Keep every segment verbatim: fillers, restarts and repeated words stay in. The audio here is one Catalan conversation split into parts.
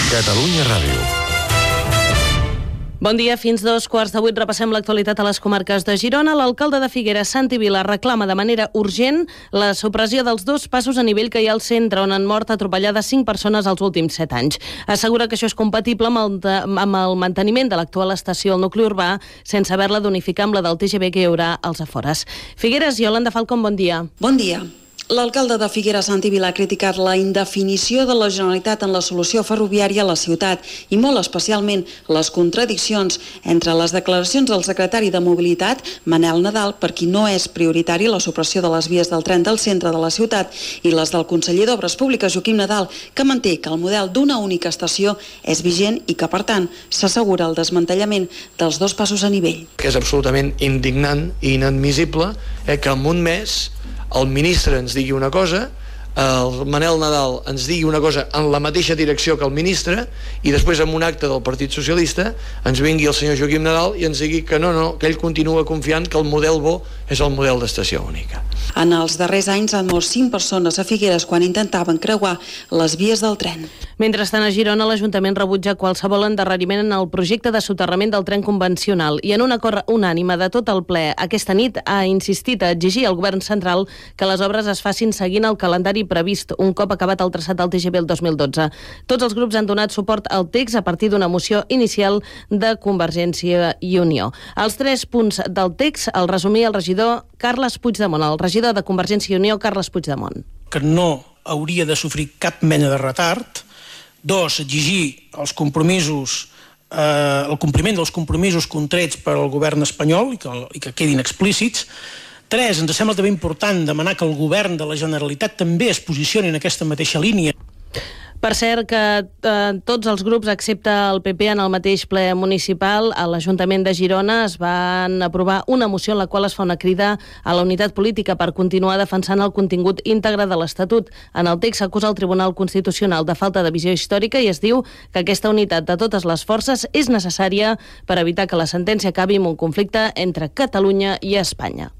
Catalunya Ràdio. Bon dia, fins dos quarts de vuit repassem l'actualitat a les comarques de Girona. L'alcalde de Figueres, Santi Vila, reclama de manera urgent la supressió dels dos passos a nivell que hi ha al centre, on han mort atropellades cinc persones els últims set anys. Assegura que això és compatible amb el, de, amb el manteniment de l'actual estació al nucli urbà, sense haver-la d'unificar amb la del T G V que hi haurà als afores. Figueres, Iolanda Falcón, bon dia. Bon dia. L'alcalde de Figueres, Santi Vila, ha criticat la indefinició de la Generalitat en la solució ferroviària a la ciutat i molt especialment les contradiccions entre les declaracions del secretari de Mobilitat, Manel Nadal, per qui no és prioritari la supressió de les vies del tren del centre de la ciutat, i les del conseller d'Obres Públiques, Joaquim Nadal, que manté que el model d'una única estació és vigent i que, per tant, s'assegura el desmantellament dels dos passos a nivell. És absolutament indignant i inadmissible eh, que en un mes el ministre ens digui una cosa, el Manel Nadal ens digui una cosa en la mateixa direcció que el ministre, i després en un acte del Partit Socialista ens vingui el senyor Joaquim Nadal i ens digui que no, no, que ell continua confiant que el model bo és el model d'estació única. En els darrers anys han mort cinc persones a Figueres quan intentaven creuar les vies del tren. Mentrestant, a Girona, l'Ajuntament rebutja qualsevol endarreriment en el projecte de soterrament del tren convencional i en un acord unànime de tot el ple aquesta nit ha insistit a exigir al govern central que les obres es facin seguint el calendari previst un cop acabat el traçat del T G V el dos mil dotze. Tots els grups han donat suport al text a partir d'una moció inicial de Convergència i Unió. Els tres punts del text el resumia el regidor Carles Puigdemont, el regidor de Convergència i Unió, Carles Puigdemont. Que no hauria de sofrir cap mena de retard. Dos, exigir els compromisos, eh, el compliment dels compromisos contrets per al govern espanyol i que, i que quedin explícits. Tres, ens sembla també important demanar que el govern de la Generalitat també es posicioni en aquesta mateixa línia. Per cert, que eh, tots els grups, excepte el P P, en el mateix ple municipal, a l'Ajuntament de Girona es van aprovar una moció en la qual es fa una crida a la unitat política per continuar defensant el contingut íntegre de l'Estatut. En el text s'acusa el Tribunal Constitucional de falta de visió històrica i es diu que aquesta unitat de totes les forces és necessària per evitar que la sentència acabi amb un conflicte entre Catalunya i Espanya.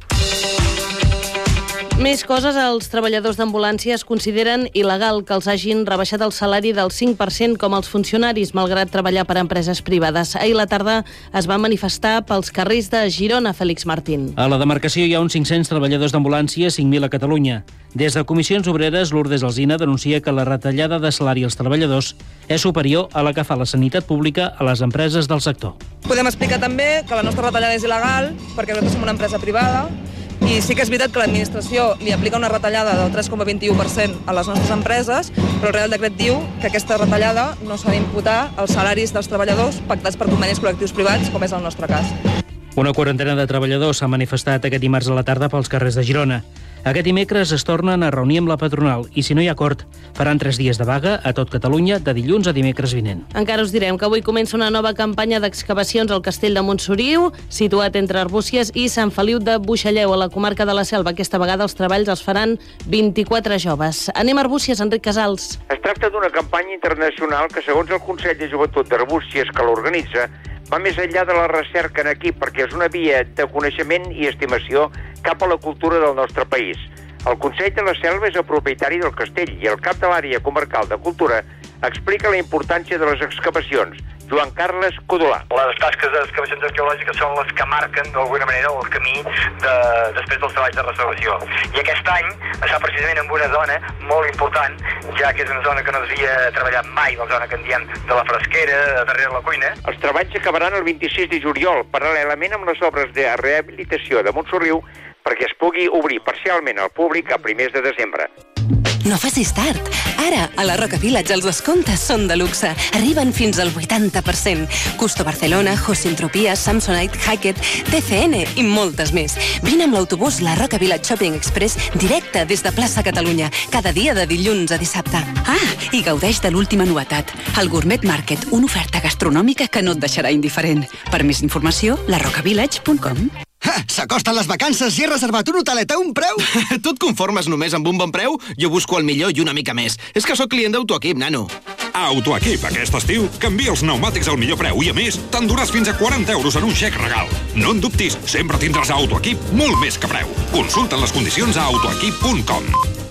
Més coses, els treballadors d'ambulància es consideren il·legal que els hagin rebaixat el salari del cinc per cent com els funcionaris, malgrat treballar per empreses privades. Ahir a la tarda es va manifestar pels carrers de Girona, Félix Martín. A la demarcació hi ha uns cinc-cents treballadors d'ambulància, cinc mil a Catalunya. Des de Comissions Obreres, Lourdes Alsina denuncia que la retallada de salari als treballadors és superior a la que fa la sanitat pública a les empreses del sector. Podem explicar també que la nostra retallada és il·legal perquè nosaltres som una empresa privada i sí que és veritat que l'administració li aplica una retallada del tres coma vint-i-u per cent a les nostres empreses, però el Real Decret diu que aquesta retallada no s'ha d'imputar als salaris dels treballadors pactats per convenis col·lectius privats, com és el nostre cas. Una quarantena de treballadors s'ha manifestat aquest dimarts a la tarda pels carrers de Girona. Aquest dimecres es tornen a reunir amb la patronal i, si no hi ha acord, faran tres dies de vaga a tot Catalunya de dilluns a dimecres vinent. Encara us direm que avui comença una nova campanya d'excavacions al castell de Montsoriu, situat entre Arbúcies i Sant Feliu de Buixalleu, a la comarca de la Selva. Aquesta vegada els treballs els faran vint-i-quatre joves. Anem a Arbúcies, Enric Casals. Es tracta d'una campanya internacional que, segons el Consell de Joventut d'Arbúcies, que l'organitza, va més enllà de la recerca en equip, perquè és una via de coneixement i estimació cap a la cultura del nostre país. El Consell de la Selva és el propietari del castell i el cap de l'àrea comarcal de cultura explica la importància de les excavacions. Joan Carles Codolà. Les tasques d'excavacions arqueològiques són les que marquen d'alguna manera el camí de, després dels treballs de restauració. I aquest any està precisament en una zona molt important, ja que és una zona que no s'havia treballat mai, la zona que en diem de la fresquera, darrere la cuina. Els treballs acabaran el vint-i-sis de juliol, paral·lelament amb les obres de rehabilitació de Montsoriu, perquè es pugui obrir parcialment al públic a primers de desembre. No facis tard. Ara, a la Roca Village els descomptes són de luxe. Arriben fins al vuitanta per cent. Custo Barcelona, Josintropia, Samsonite, Hackett, T C N i moltes més. Vine amb l'autobús La Roca Village Shopping Express directe des de plaça Catalunya, cada dia de dilluns a dissabte. Ah, i gaudeix de l'última novetat, el Gourmet Market, una oferta gastronòmica que no et deixarà indiferent. Per més informació, la roca village punt com. S'acosten les vacances i he reservat un hotelet a un preu. Tu et conformes només amb un bon preu? Jo busco el millor i una mica més. És que sóc client d'Autoequip, nano. A Autoequip, aquest estiu, canvia els pneumàtics al millor preu i, a més, t'enduràs fins a quaranta euros en un xec regal. No en dubtis, sempre tindràs a Autoequip molt més que preu. Consulta les condicions a autoequip punt com.